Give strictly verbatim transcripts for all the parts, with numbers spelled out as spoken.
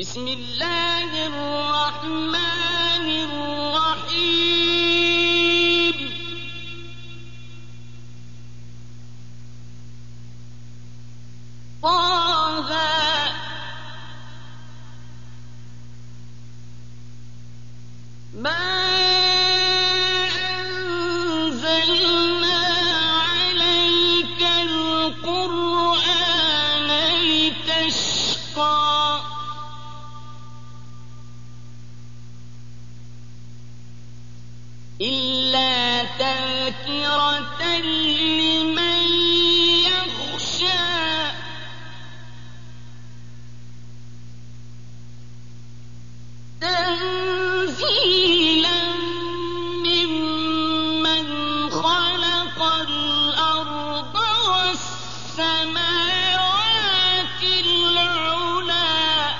بسم الله الرحمن الرحيم طه ما أنزلنا عليك القرآن لتشقى إلا تذكرة لمن يخشى تنزيلا ممن خلق الأرض والسماوات العلى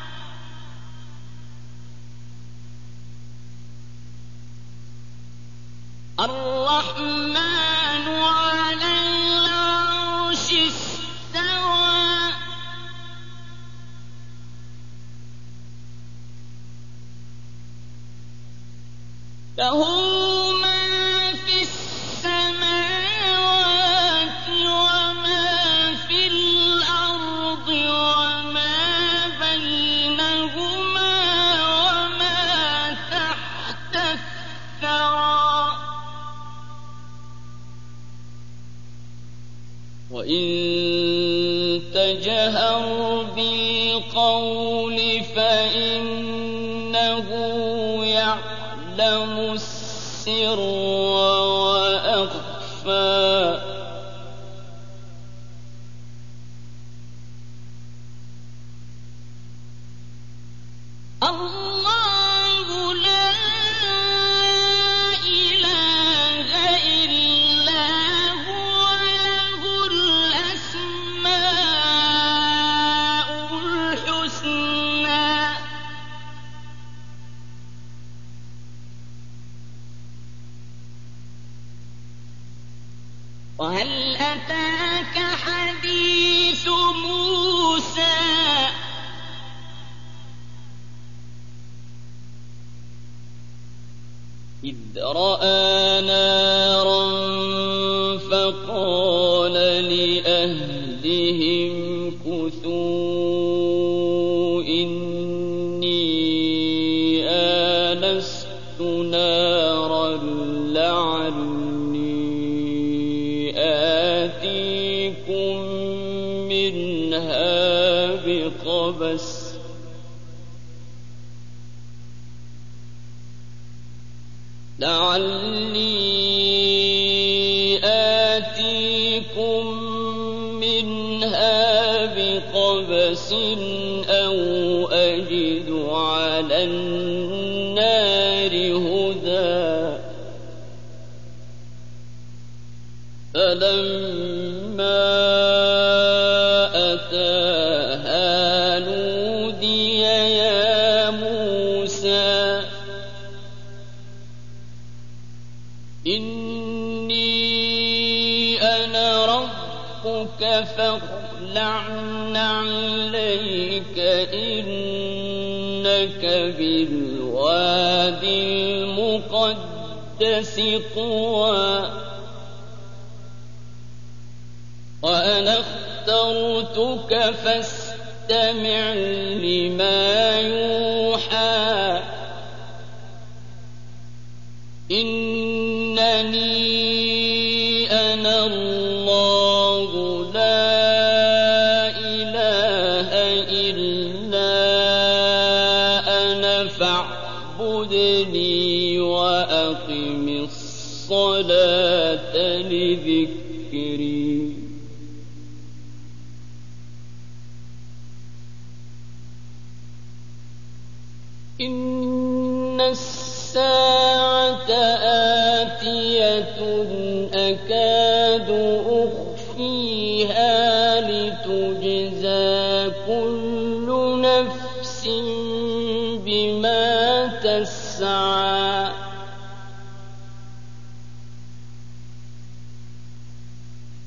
الرحمن على العرش استوى له ما في السماوات وما في الأرض وما بينهما وما تحت الثرى وإن تجهر بالقول فإنه يعلم السر وأخفى الله لا إله إلا هو له الأسماء الحسنى وهل أتاك حديث موسى إذ رأى نارا فقال لأهلهم كثوا إني آنست نارا لعلي آتيكم منها بقبس لعلي آتيكم منها بقبس أو أجد على النار هدى فلما أتاها نودي يا موسى إني أنا ربك فاخلع نعليك إنك بالوادي المقدس طوى وأنا اخترتك فاستمع لما يوحى إنني أنا الله لا إله إلا أنا فاعبدني وأقم الصلاة لذكري إن الساعة آتية أكاد أخفيها لتجزى كل نفس بما تسعى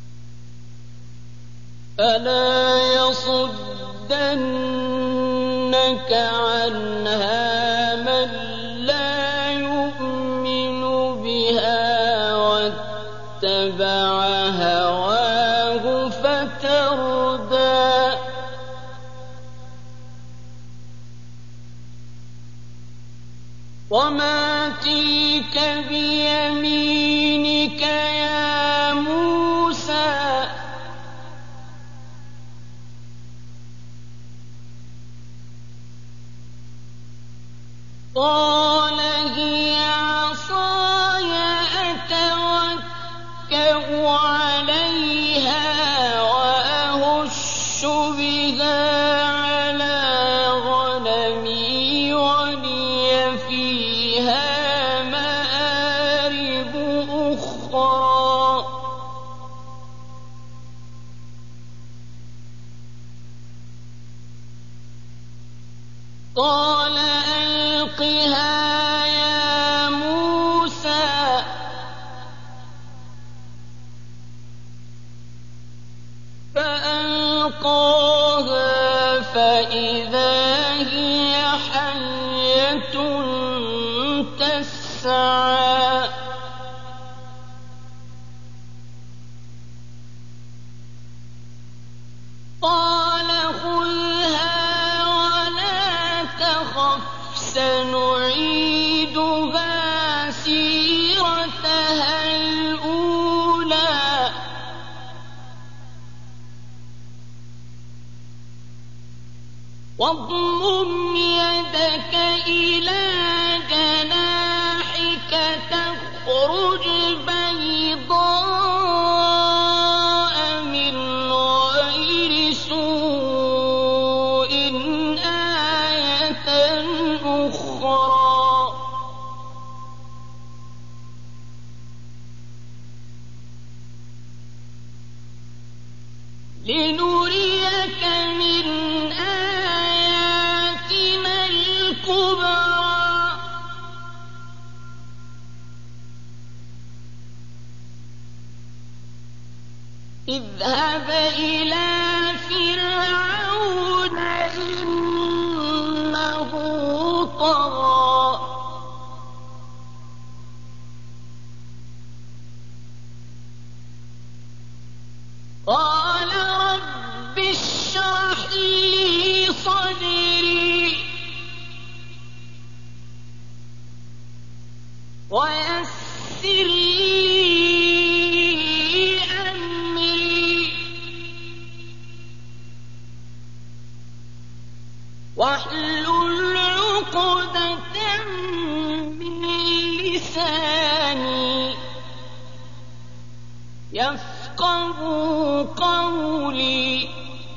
فلا يصدن عنها من لا يؤمن بها واتبع هواه فتردى وما تلك بيمينك يا موسى قال هي عصاي أتوكأ عليها وأهش بها على غنمي ولي فيها مآرب أخرى قال ألقها يا موسى فألقاها فإذا هي حية تسعى قال خذها ولا تخف سنعيدها سيرتها الأولى واضمم يدك إلى جناحك تخرج بيضاء من غير سوء آية أخرى لنريك من آياتنا الكبرى اذهب إلى فرعون إنه طغى قال رب اشرح لي صدري ويسر لي أمري واحلل عقدة من لساني يفقهوا قولي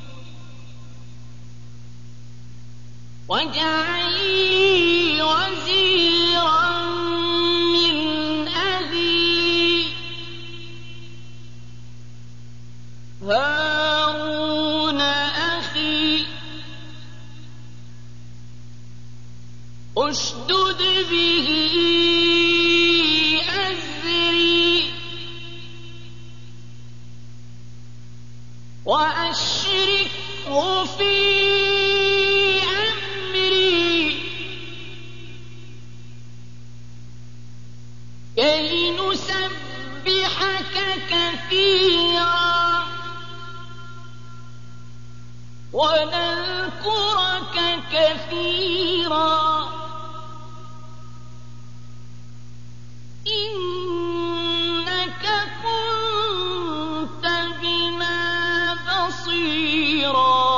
واجعل لي وزيرا من أهلي هارون أخي اشدد به أزري وأشركه في أمري كي نسبحك كثيرا ونذكرك كثيرا إنك كنت بنا بصيرا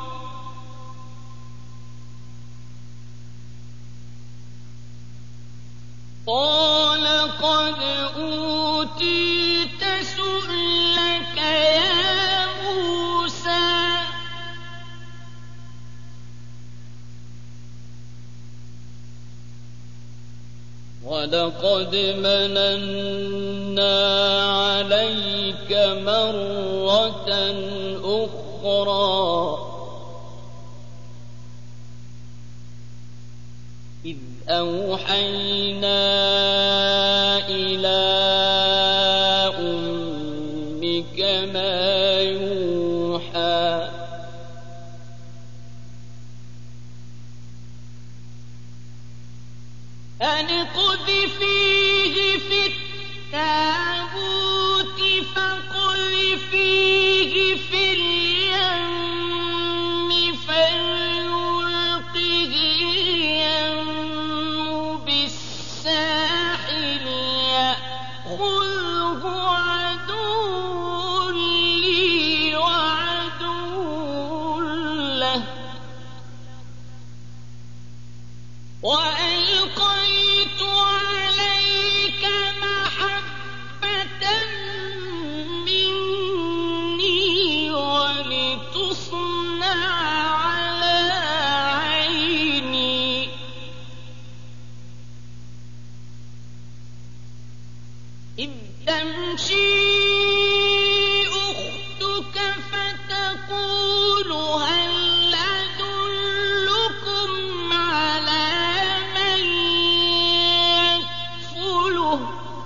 قال قد أوتيت سؤلك يا موسى ولقد مننا عليك مرة أخرى إذ أوحينا إلى أمك ما يوحى أن اقذفيه في التابوت فاقذفيه في اليم فليلقه اليم بالساحل يأخذه عدو لي وعدو له وألقيت عليك محبة مني ولتصنع على عيني إذ تمشي أختك فتقول هل أدلكم على من يكفله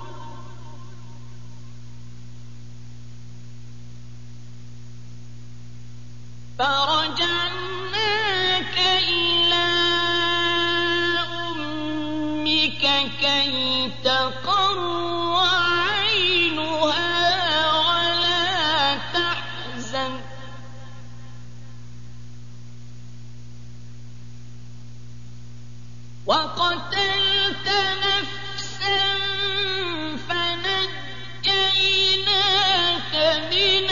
فرجعناك إلى أمك كي تقر عينها ولا تحزن وقتلت نفسا فنجيناك من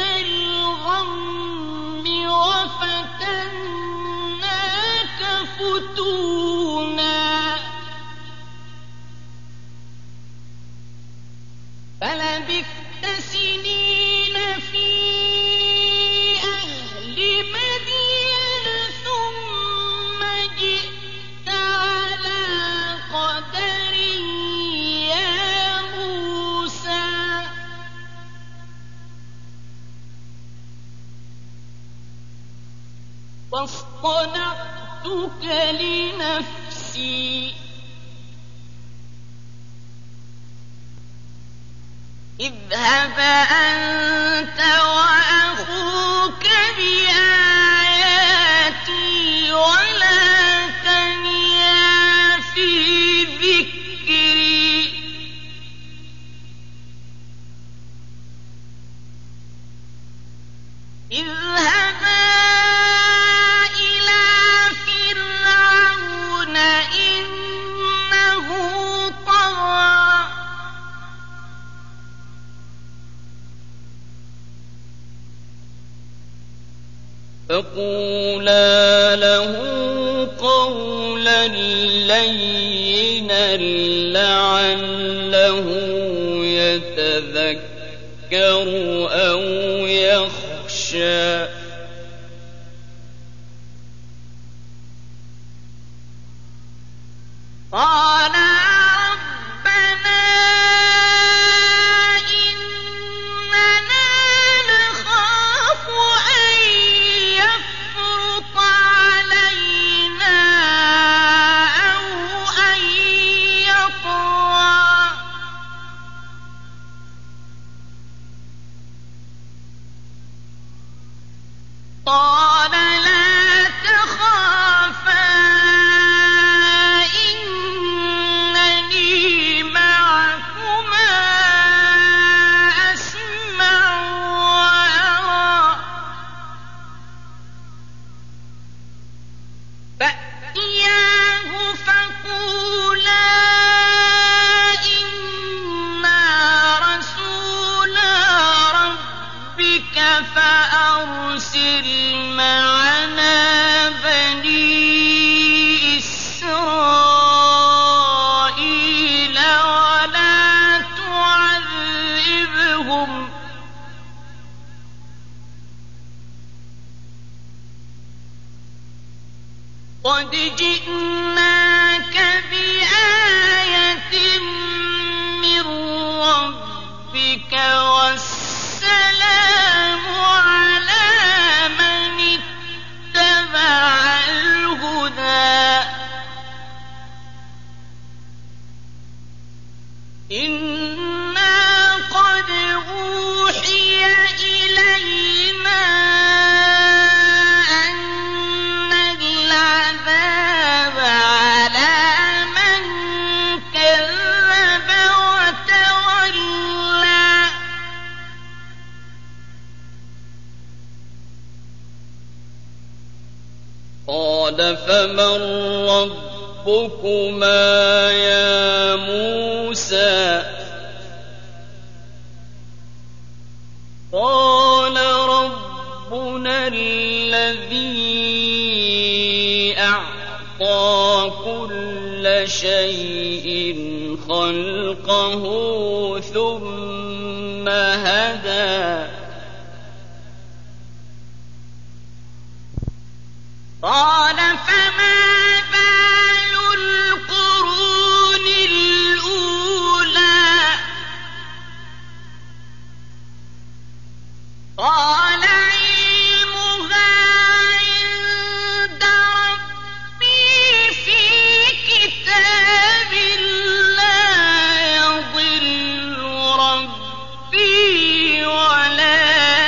الغم وفتناك فتونا فلبثت سنين في أهل مدين ثم جئت على قدر يا موسى واصطنعتك لنفسي اذهب أنت وأخوك بآياتي ولا تنيا في ذكري اذهبا إلى فرعون إنه طغى فقولا له قولا لينا لعله يتذكر أو يخشى قال ربنا إننا نخاف أن يفرط علينا أو أن يطغى قال لا تخافا إنني معكما أسمع وأرى فأتياه فقولا إنا رسولا ربك فأرسل معنا بني إسرائيل ولا تعذبهم قد جئناك بآية من ربك والسلام على من اتبع الهدى إنا قد أوحي إلينا أن العذاب قَالَ فَمَن رَّبُّكُمَا يَا مُوسَىٰ قَالَ رَبُّنَا الَّذِي أَعْطَىٰ كُلَّ شَيْءٍ خَلْقَهُ ثُمَّ هَدَىٰ قَالَ فَمَا بَالُ الْقُرُونِ الْأُولَىٰ قَالَ عِلْمُهَا عِندَ رَبِّي فِي كِتَابٍ لَّا يَضِلُّ رَبِّي وَلَا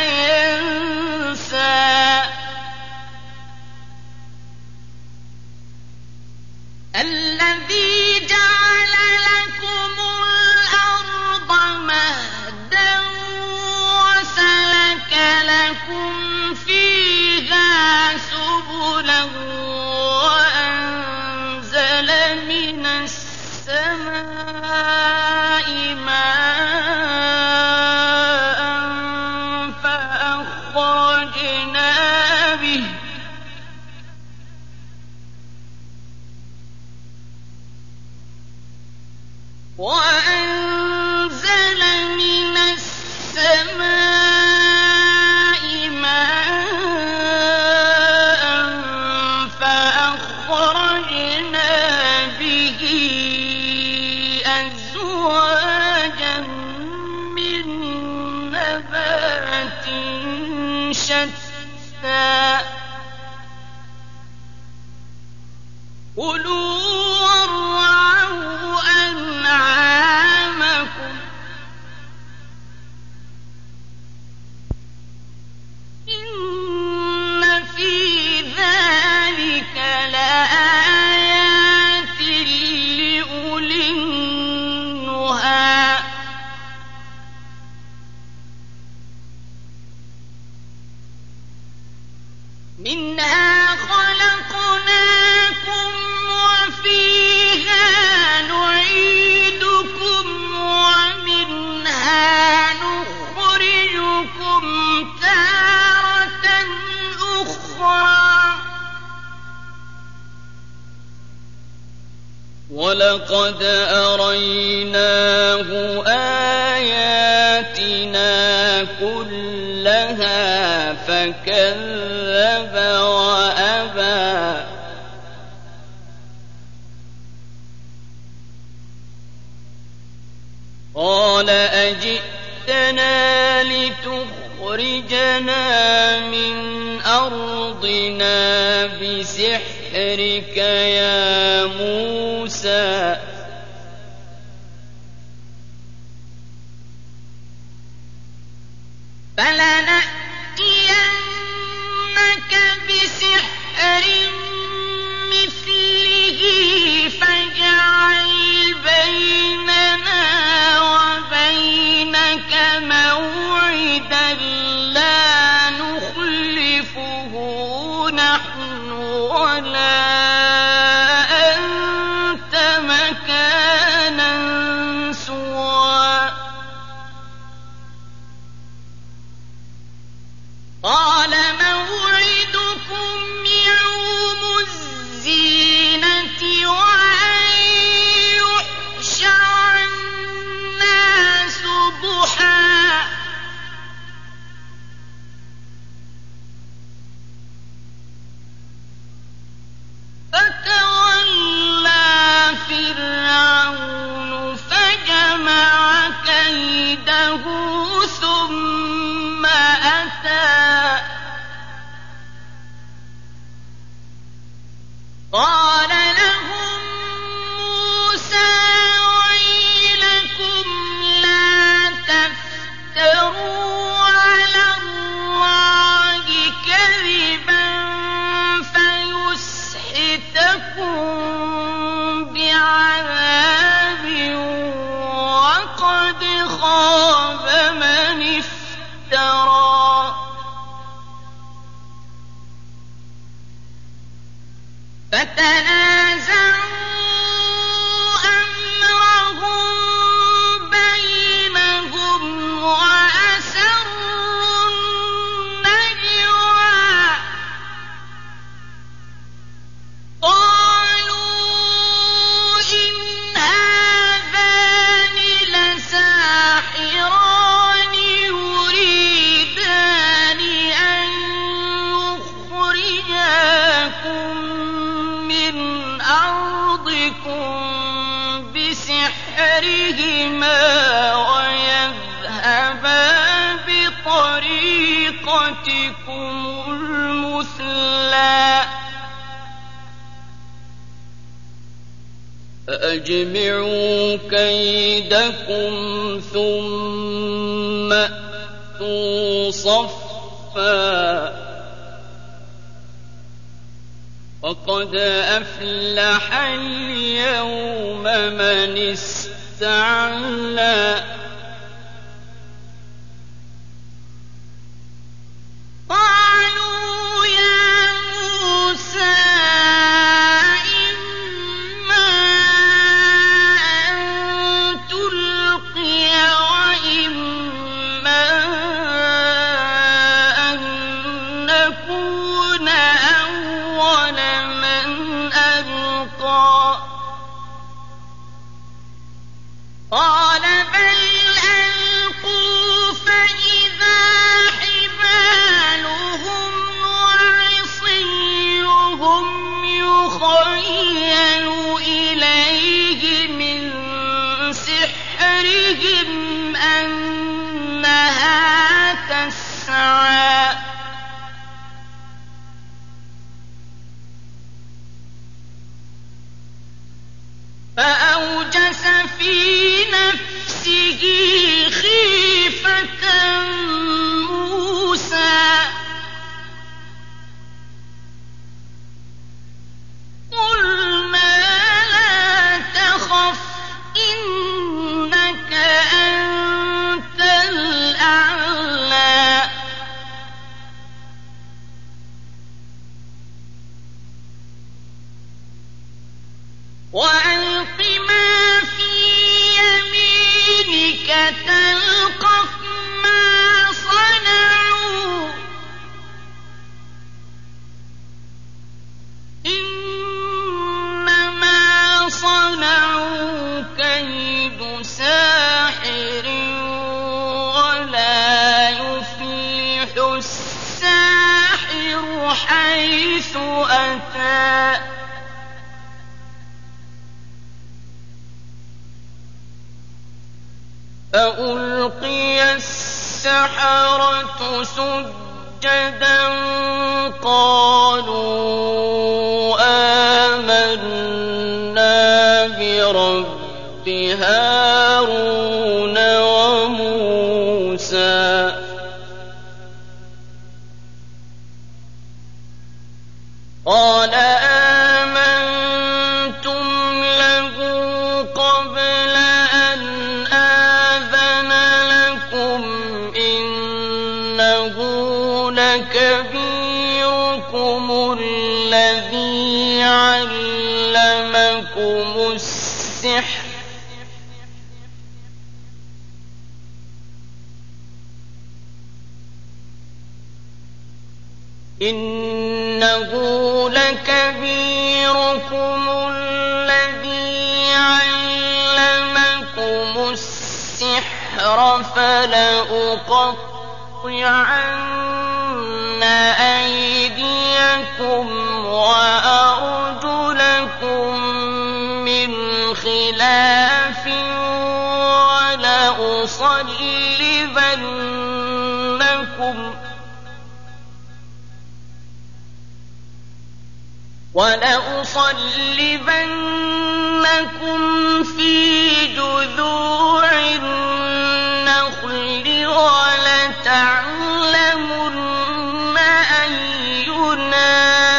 يَنسَى الَّذِي جَعَلَ لَكُمُ الْأَرْضَ مَهْدًا وَسَلَكَ لَكُمْ فِيهَا سُبُلًا وَأَنزَلَ مِنَ السَّمَاءِ مَاءً فَأَخْرَجْنَا بِهِ وَأَنزَلَ مِنَ السَّمَاءِ مَاءً فَأَخْرَجْنَا بِهِ أَزْوَاجًا مِّن نَّبَاتٍ شَتَّىٰ كُلُوا وَارْعَوْا أَنْعَامَكُمْ إِنَّ فِي ذَٰلِكَ لَآيَاتٍ لِّأُولِي النُّهَىٰ مِنْهَا خَلَقْنَاكُمْ وَفِيهَا نُعِيدُكُمْ وَمِنْهَا نُخْرِجُكُمْ تَارَةً أُخْرَىٰ وَلَقَدْ أَرَيْنَاهُ آيَاتِنَا كُلَّهَا فَكَذَّبَ وَأَبَىٰ قَالَ أَجِئْتَنَا لِتُخْرِجَنَا مِنْ أَرْضِنَا بِسِحْرِكَ يَا مُوسَىٰ فَلَنَأْتِيَنَّكَ بِسِحْرٍ مِّثْلِهِ فَاجْعَلْ بَيْنَنَا وَبَيْنَكَ مَوْعِدًا لَّا نُخْلِفُهُ نَحْنُ وَلَا أَنتَ مَكَانًا سُوًى قَالَ مَوْعِدُكُمْ يَوْمُ الزِّينَةِ وَأَن يُحْشَرَ النَّاسُ ضُحًى فَتَوَلَّىٰ فِرْعَوْنُ فَجَمَعَ كَيْدَهُ ثُمَّ أَتَىٰ قَالَ لَهُم مُّوسَىٰ وَيْلَكُمْ لَا تَفْتَرُوا عَلَى اللَّهِ كَذِبًا فَيُسْحِتَكُم بِعَذَابٍ وَقَدْ خَابَ مَنِ افْتَرَىٰ. فتنازعوا أمرهم بينهم وأسروا النجوى قالوا إن هذان لساحران يريدان أن يخرجاكم من أرضكم بسحرهما ويذهبا بطريقتكم المثلى فأجمعوا كيدكم ثم أتوا صفا وقد أفلح اليوم من استعلى قالوا يا موسى إما أن تلقي وإما أن نكون أول من ألقى قال بل ألقوا فإذا حبالهم وعصيهم يخيل إليه من سحرهم أنها تسعى فأوجس في نفسه خيفة موسى قلنا لا تخف إنك أنت الأعلى وألق ما في يمينك تلقف ما صنعوا إنما صنعوا كيد ساحر ولا يفلح الساحر حيث أتى فألقي السحرة سجدا قالوا آمنا برب هارون وموسى قال آمنتم له قبل أن آذن لكم إنه لكبيركم الذي علمكم السحر إنه لكبيركم الذي علمكم السحر فلأقطعن أيديكم وأرجلكم من خلاف ولأصلبنكم ولأصلبنكم في جذوع النخل ولتعلمن أينا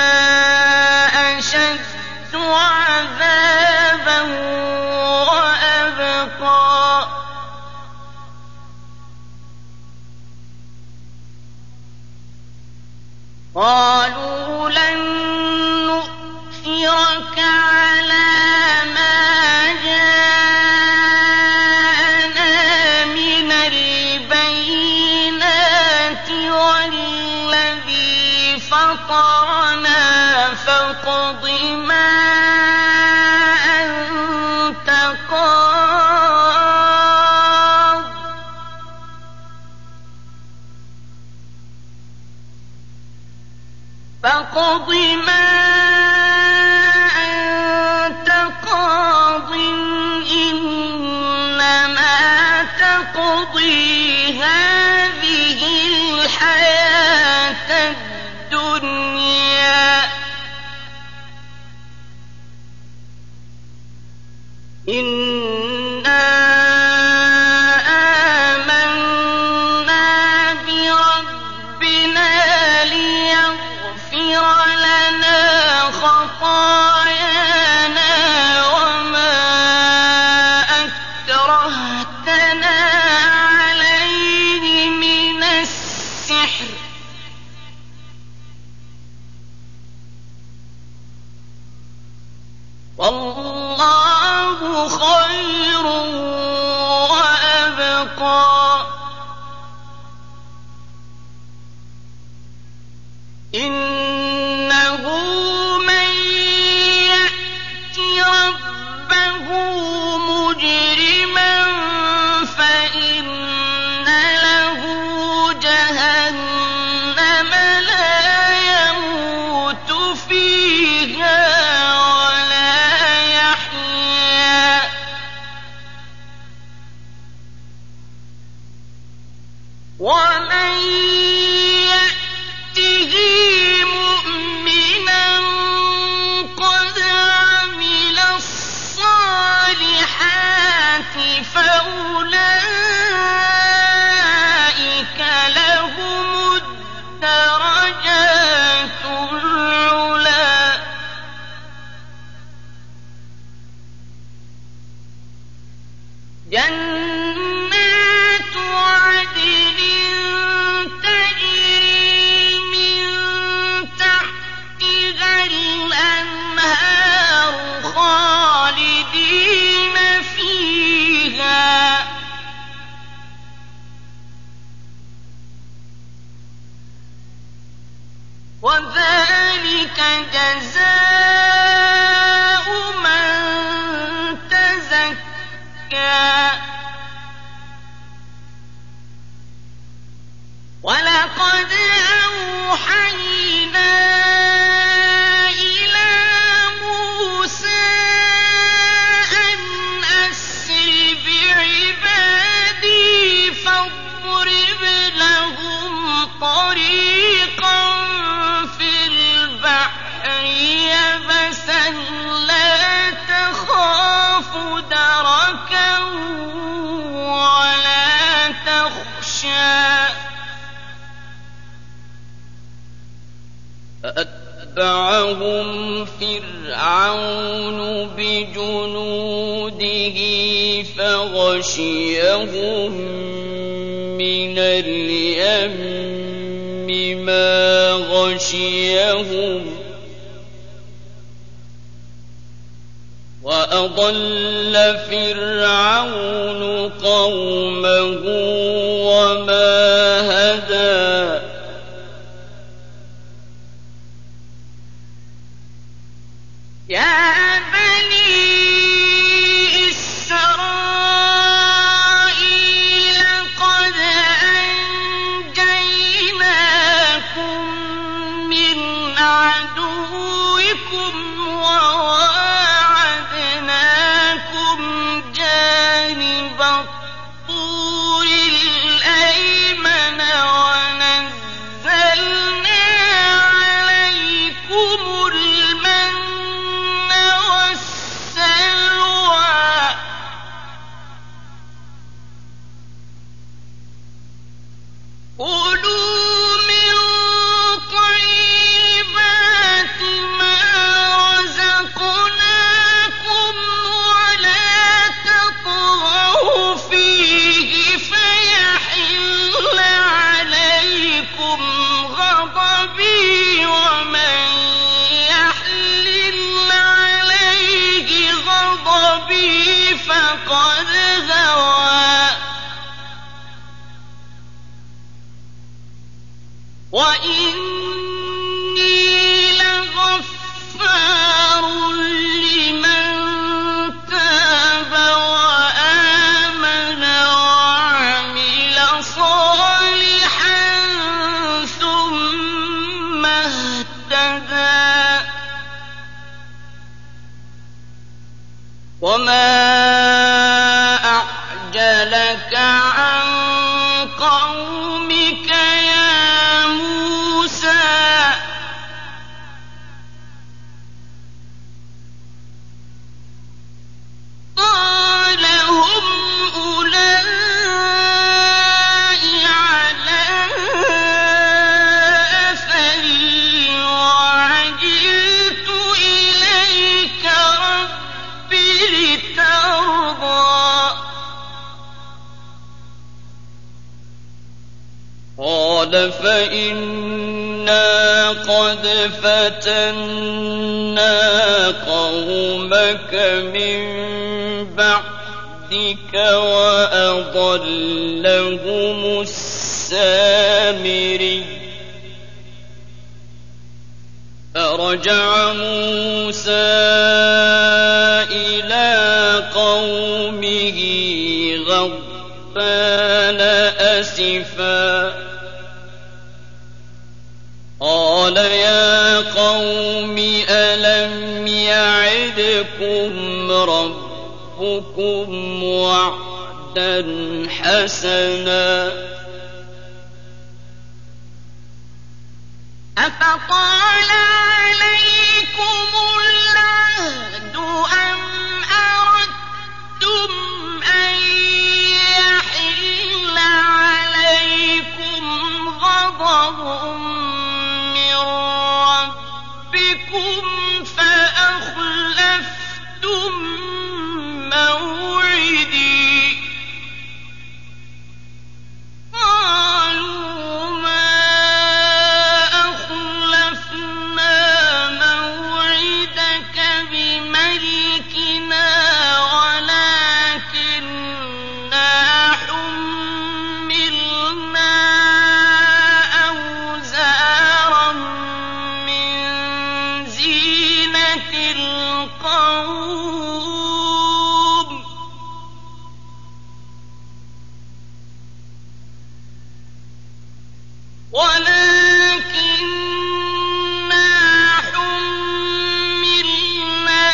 أشد عذابا وأبقى قالوا لن نؤثر فاقض ما أنت قاض إنما تقضي هذه الحياة الدنيا إنا آمنا بربنا ليغفر لنا خطايانا وما أكرهتنا عليه من السحر والله خير وأبقى إنه من يأت ربه مجرما فإن له جهنم لا يموت فيها ومن يأته مؤمنا قد عمل الصالحات فأولئك لهم الدرجات العلى جنات عدن تجري من تحتها الأنهار خالدين فيها وذلك جزاء من تزكى ولقد أوحينا إلى موسى أن أسر بعبادي فاضرب لهم طريقا في البحر يبسا لا تخاف دركا ولا تخشى فأتبعهم فرعون بجنوده فغشيهم من اليم ما غشيهم وأضل فرعون قومه وما هدى يا بني إسرائيل قد أنجيناكم من عدوكم وواعدناكم جانب الطور الأيمن ونزلنا عليكم المن وما أعجلك عن قومك يا موسى قال هم أولئك على أثري وعجلت إليك رب لترضى قال فإنا قد فتنا قومك من بعدك وأضلهم السامري فرجع موسى إلى قومه غضبان أسفا قال يا قوم ألم يعدكم ربكم وعدا حسنا أفطال عليكم العهد أم أردتم أن يحل عليكم غضب من ربكم فأخلفتم موعدي قالوا ما أخلفنا موعدك بملكنا ولكننا حملنا أوزارا من زينة القوم ولكننا حملنا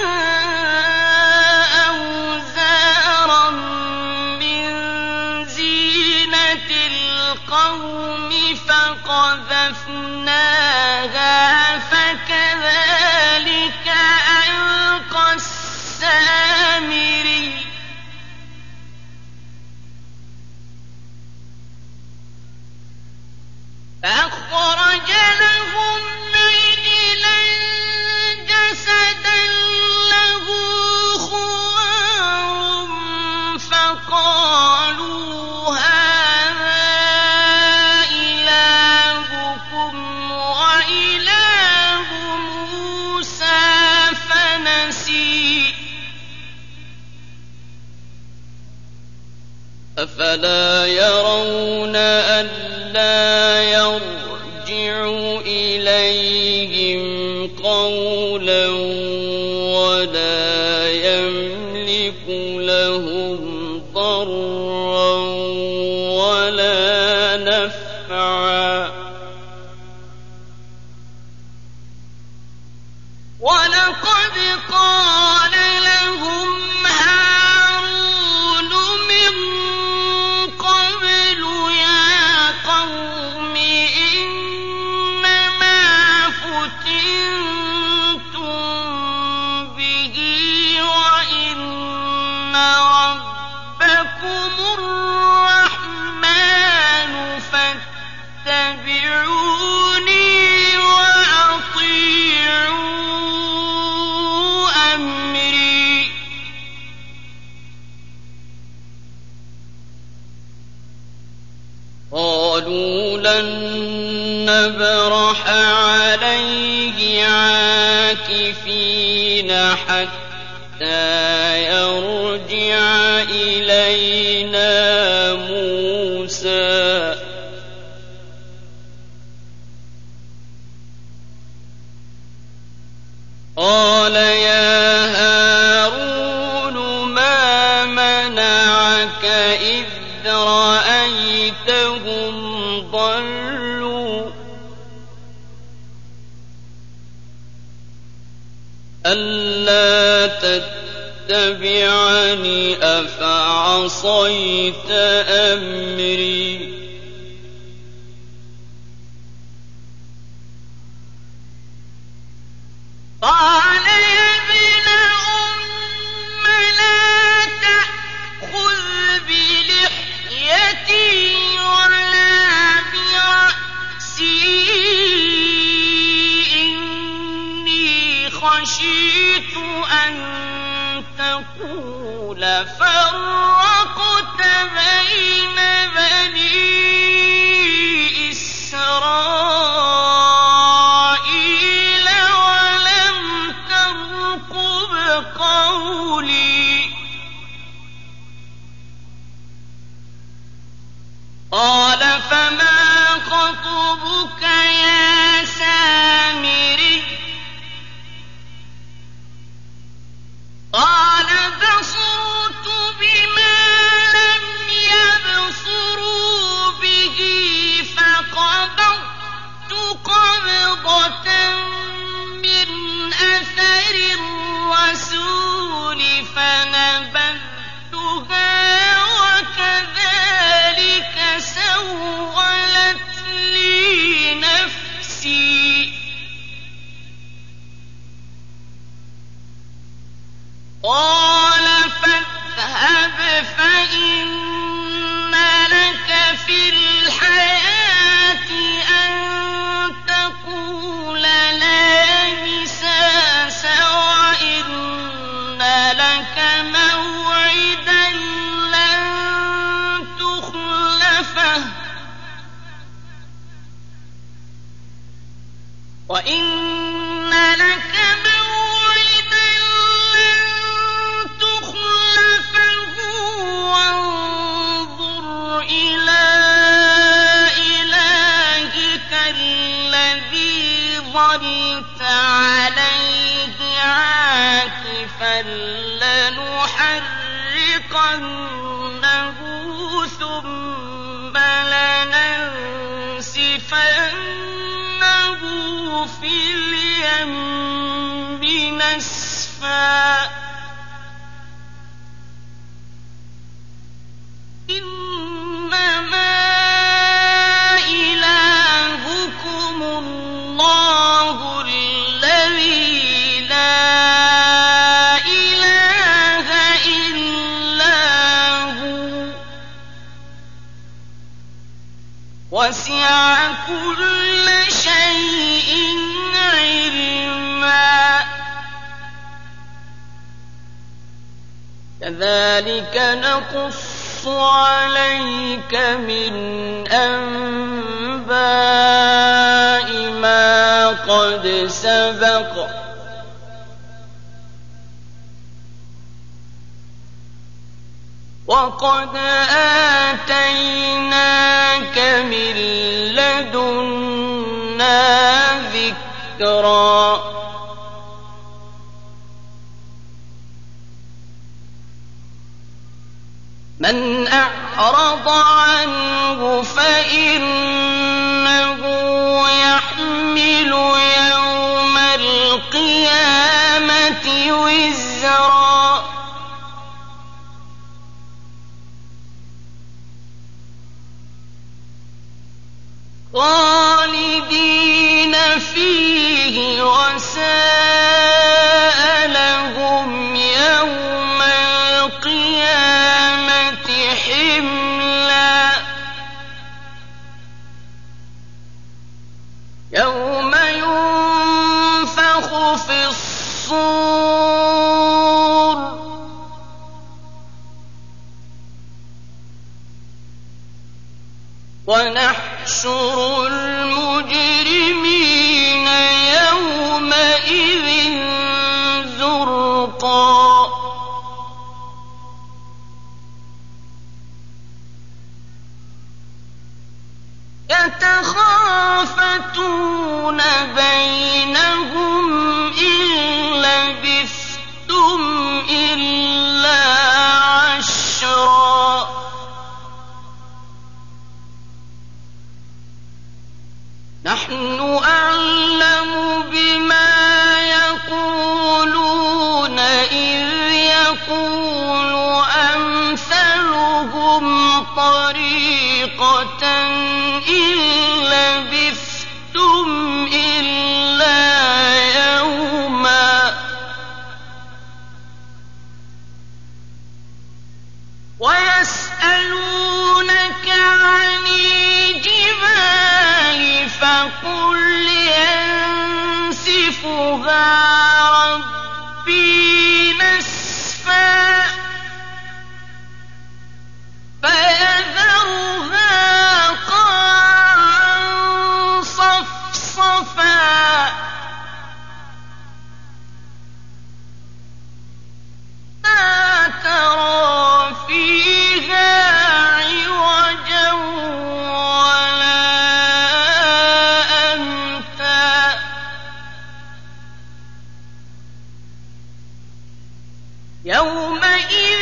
أوزارا من زينة القوم فقذفناها فكذلك ألقى السامري فأخرج لهم عجلا جسدا له خوار فقالوا هذا إلهكم وإله موسى فنسي أفلا يرون ألا يرجع إليهم قولا ولا يملك لهم ضرا ولا نفعا ولقد قال لهم هارون من قبل يا قوم إنما فتنتم به وإن ربكم الرحمن فاتبعوني وأطيعوا أمري قالوا لن نبرح عليه عاكفين حتى يرجع إلينا موسى قال يا هارون ما منعك إذ رأيتهم ضلوا ألا تتبعوا تتبعني أفعصيت أمري قال يا ابن أم لا تأخذ بلحيتي ولا برأسي إني خشيت أن تقول فرقت بين بني إسرائيل ولم ترقب قولي قال فما خطبك يا سامري قال بصرت بما لم يبصروا به فقبضت قبضة من أثر الرسول فنبذتها وكذلك سولت لي نفسي قال فاذهب فإن لك في الحياة أن تقول لا مساس وإن لك موعدا لن تخلفه وإن لك موعدا لن تخلفه وانظر إلى إلهك الذي ظلت عليه عاكفا لنحرقنه ثم لننسفنه في اليم نسفا إنما إلهكم الله الذي لا إله إلا هو وسع كل شيء علما كذلك نقص عليك من أنباء ما قد سبق وقد آتيناك من لدنا ذكرا من أعرض عنه فإنه يحمل يوم القيامة وزرا خالدين فيه وساء لهم يوم القيامة حملا يوم ينفخ في الصور ونحشر المجرمين يومئذ زرقا يتخافتون بينهم إن لبثتم إلا عشرا نحن طَرِيقَةً إِن لَّبِثْتُمْ إِلَّا يَوْمًا وَيَسْأَلُونَكَ عَنِ الْجِبَالِ فَقُلْ يَنسِفُهَا رَبِّي نَسْفًا فَيَذَرُهَا قَاعًا صَفْصَفًا لَّا تَرَىٰ فِيهَا عِوَجًا وَلَا أَمْتًا يَوْمَئِذٍ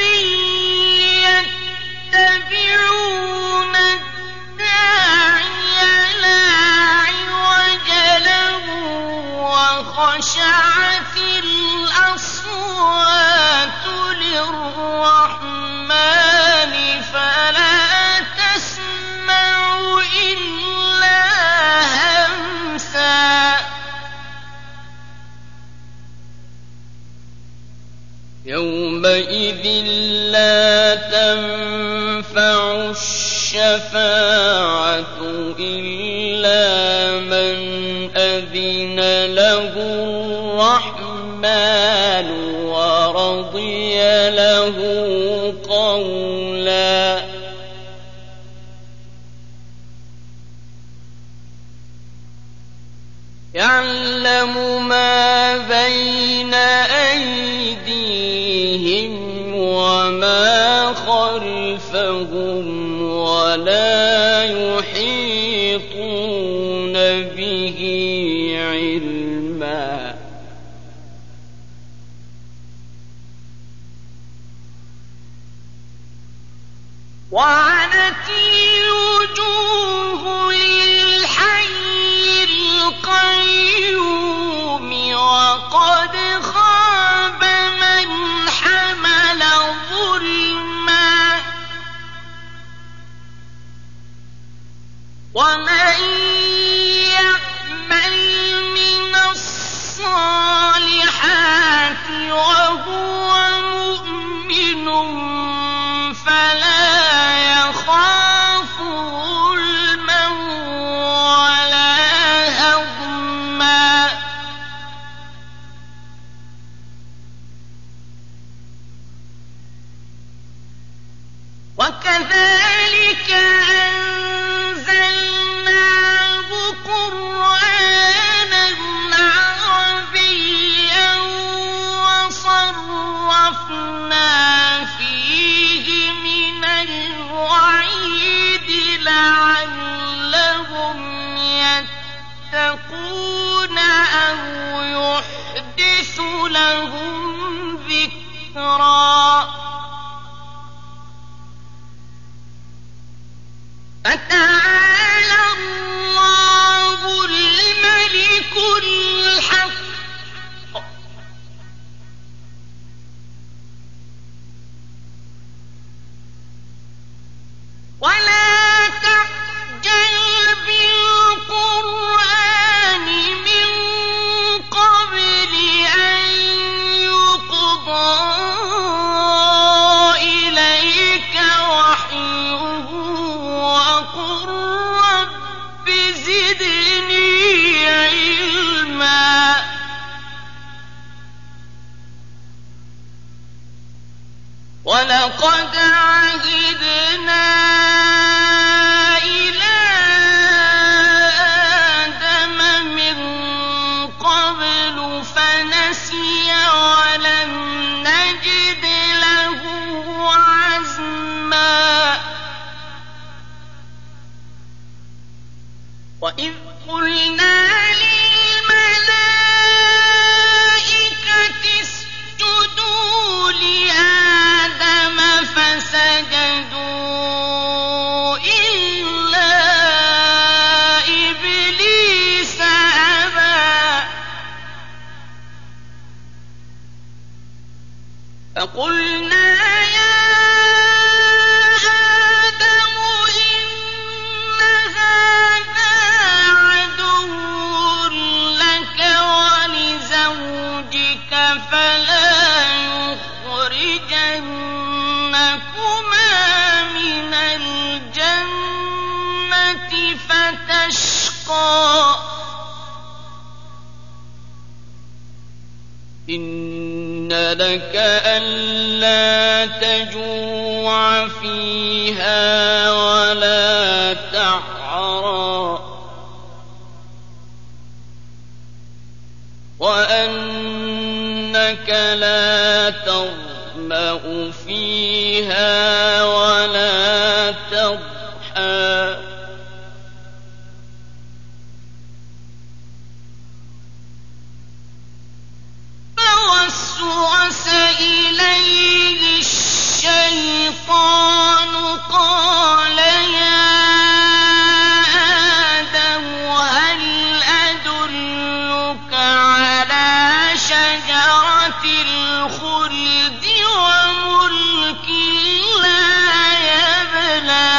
يَتَّبِعُونَ الدَّاعِيَ لَا عِوَجَ لَهُ وَخَشَعَتِ الْأَصْوَاتُ لِلرَّحْمَٰنِ فَلَا تَسْمَعُ إِلَّا هَمْسًا يَوْمَئِذٍ لَّا تَنفَعُ الشَّفَاعَةُ إِلَّا مَنْ أَذِنَ لَهُ الرَّحْمَٰنُ وَرَضِيَ لَهُ قَوْلًا يَعْلَمُ مَا بَيْنَ أَيْدِيهِمْ وَمَا خَلْفَهُمْ وَلَا يُحِيطُونَ بِهِ عِلْمًا وَعَنَتِ الْوُجُوهُ لِلْحَيِّ الْقَيُّومِ وَقَدْ خَابَ مَنْ حَمَلَ ظُلْمًا وَمَن يَعْمَلْ مِنَ الصَّالِحَاتِ وَهُوَ مُؤْمِنٌ فَلَا يَخَافُ ظُلْمًا وَلَا هَضْمًا وَكَذَٰلِكَ أَنزَلْنَاهُ قُرْآنًا عَرَبِيًّا وَصَرَّفْنَا فِيهِ مِنَ الْوَعِيدِ لَعَلَّهُمْ يَتَّقُونَ أَوْ يُحْدِثُ لَهُمْ ذِكْرًا فَتَعَالَى اللَّهُ الْمَلِكُ الْحَقُّ وَلَا تَعْجَلْ بِالْقُرْآنِ مِن قَبْلِ أَن يُقْضَىٰ إِلَيْكَ وَحْيُهُ وَقُل رَّبِّ زِدْنِي عِلْمًا وَلَقَدْ عَهِدْنَا إِلَىٰ آدَمَ مِن قَبْلُ فَنَسِيَ وَلَمْ نَجِدْ لَهُ عَزْمًا وَإِذْ قُلْنَا لِلْمَلَائِكَةِ اسْجُدُوا لِآدَمَ فَسَجَدُوا إِلَّا إِبْلِيسَ أَبَىٰ فَقُلْنَا يَا آدَمُ لك ألا تجوع فيها ولا تعرى وأنك لا تظمأ فيها ولا تضحى فوسوس إليه الشيطان قال يا آدم هل أدلك على شجرة الخلد وملك لا يبلى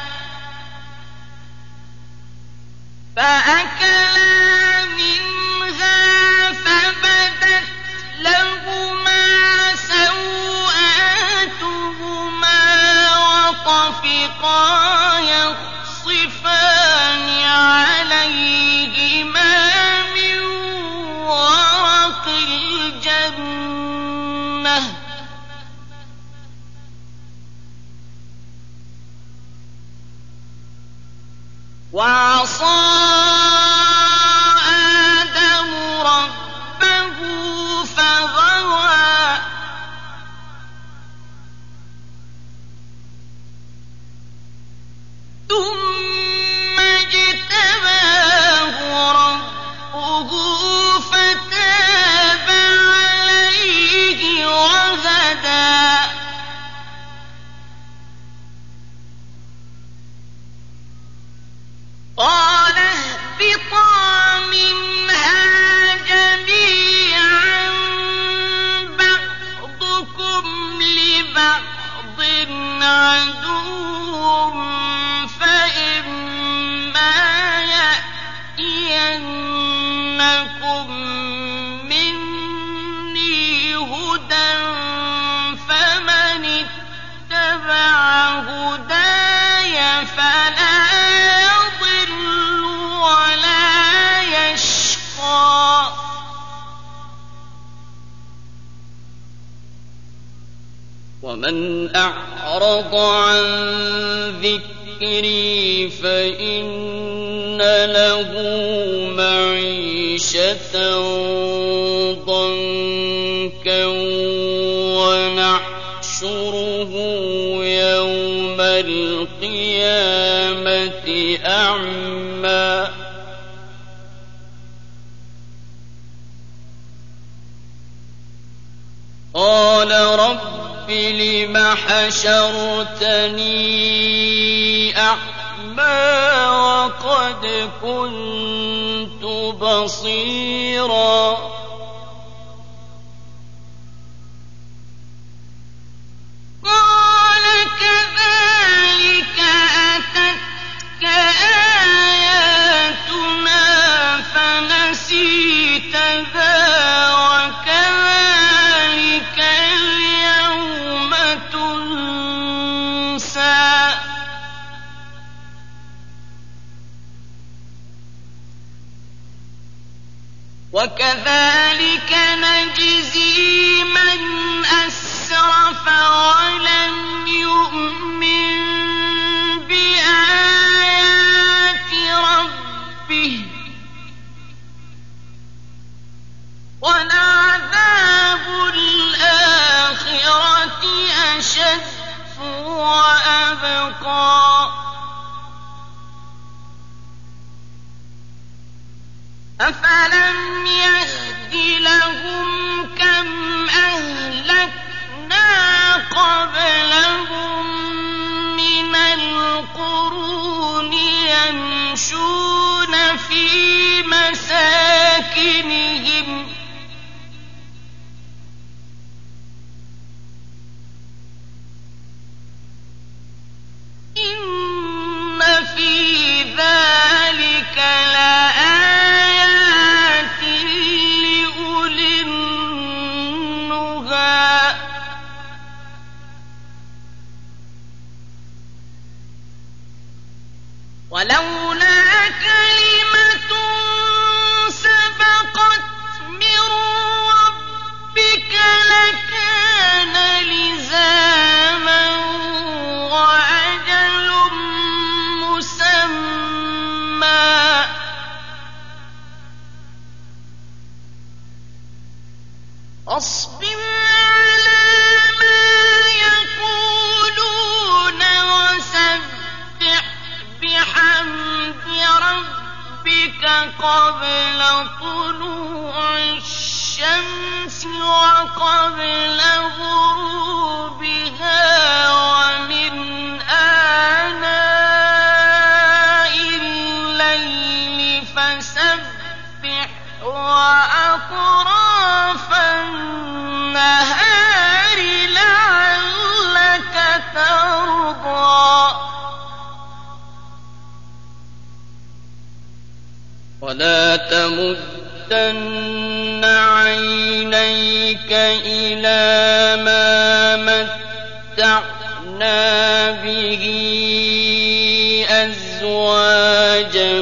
فأكلا منها فبدت لهما سوآتهما وطفقا يخصفان عليهما من ورق الجنة وعصى آدم ربه فغوى ثم اجتباه ربه فتاب عليه وهدى قال اهبطا منها جميعا بعضكم لبعض عدو فإما يأتينكم مني هدى فمن اتبع هداي فلا ومن أعرض عن ذكري فإن له معيشة ضنكا ونحشره يوم القيامة أعمى قال رب لم حشرتني أعمى وقد كنت بصيرا قال كذلك أتتك آياتنا فنسيتها وكذلك اليوم تنسى وكذلك نجزي من أسرف ولم يؤمن بآيات ربه ولعذاب الآخرة أشد وأبقى أفلم يهد لهم كم أهلكنا تمدن عينيك إلى ما متعنا به أزواجا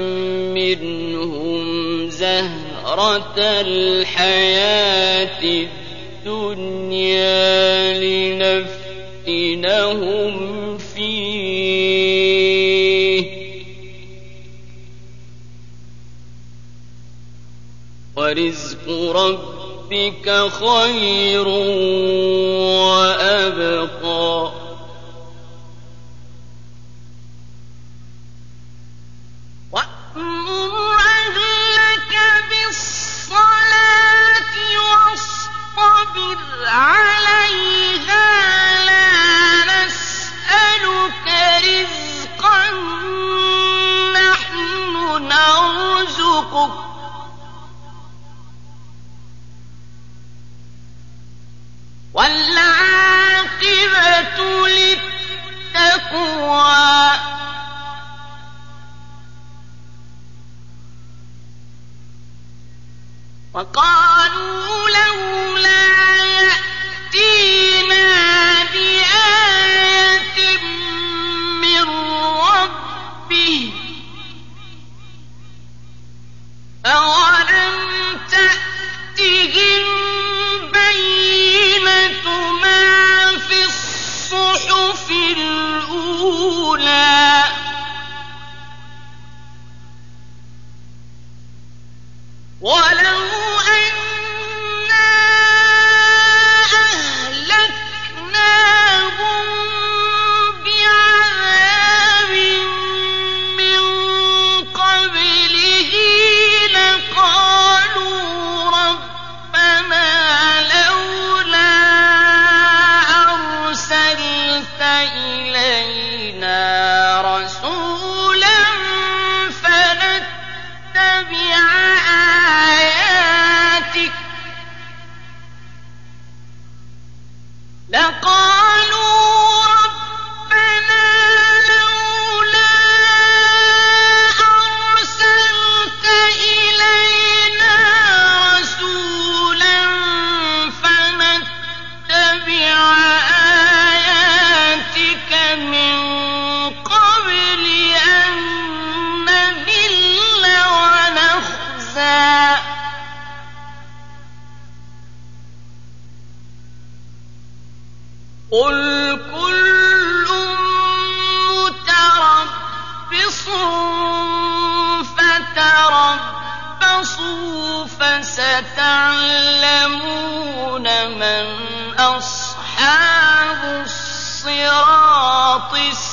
منهم زهرة الحياة الدنيا لنفتنهم فيه ورزق ربك خير وأبقى وأمر أهلك بالصلاة واصطبر عليها لا نسألك رزقا نحن نرزقك والعاقبة للتقوى وقالوا لولا يأتينا بآية من ربه أولم تأتهم بينة ما في الصحف الأولى ولو أنا أهلكناهم بعذاب من قبله لقالوا ربنا لولا أرسلت إلينا رسولا فنتبع آياتك لقالوا ربنا لولا أرسلت إلينا رسولا فنتبع آياتك من قبل أن نذل ونخزى قل كل متربص فتربصوا فستعلمون من أصحاب الصراط